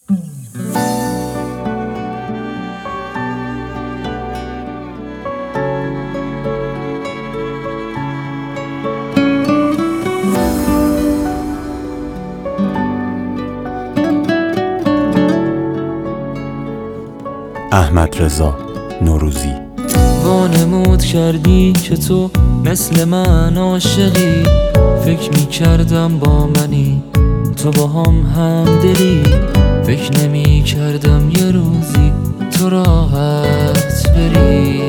احمدرضا نوروزی. وانمود کردی که تو مثل من عاشقی، فکر میکردم با منی تو با هم دلی، فکر نمی کردم یه روزی تو راحت بری.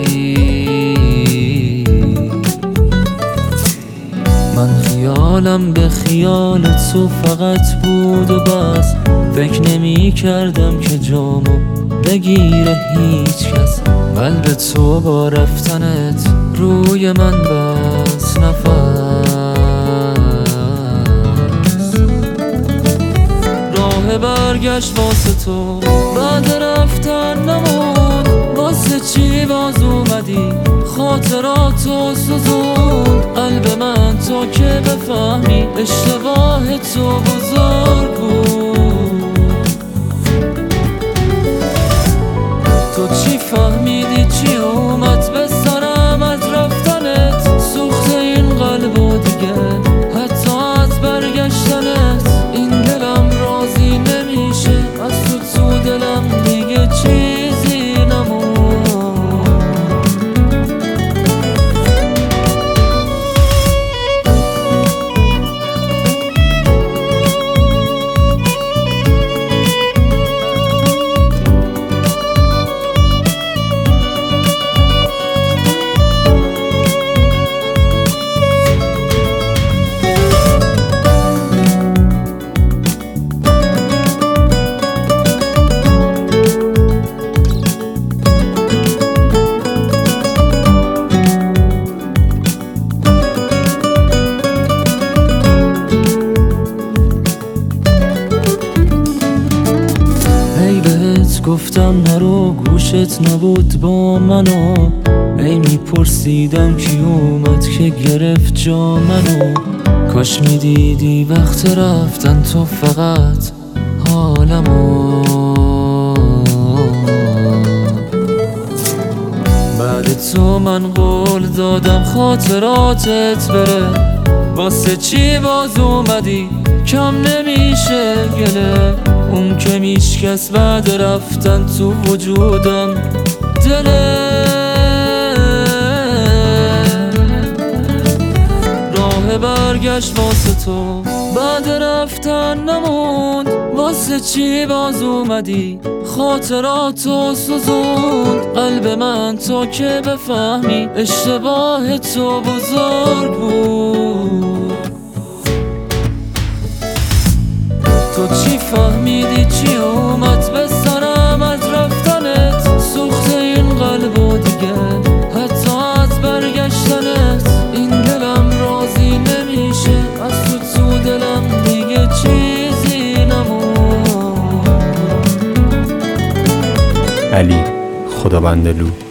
من خیالم به خیال تو فقط بود و بس، فکر نمی کردم که جامو بگیره هیچ کس. قلب تو با رفتنت روی من بس نفس. راه برگشت واسه تو بعد رفتن نموند، واسه چی باز اومدی خاطراتو سوزون. قلب من تو که بفهمی اشتباه تو بزرگ بود. تو چی فهمیدی چی اومد به سرم از رفتنت، سوخت این قلب و دیگه حتی از برگشتنت. این دلم راضی نمیشه از تو دلم دیگه چیزی نمون. گفتم نرو گوشت نبود با منو، ای میپرسیدم کی اومد که گرفت جا منو. کاش میدیدی وقت رفتن تو فقط حالمو. بعد تو من قول دادم خاطراتت بره، واسه چی باز اومدی کم نمیشه گله. اون که میشکست بعد رفتن تو وجودم دله. راه برگشت واسه تو بعد رفتن نموند، واسه چی باز اومدی خاطراتو سوزوند. قلب من تو که بفهمی اشتباه تو بزرگ بود. تو چی فهمیدی چی اومد به سرم از رفتنت، سوخت این قلب و دیگه حتی از برگشتنت. این دلم راضی نمیشه از تو دلم دیگه چیزی نمون. علی خدابندلو.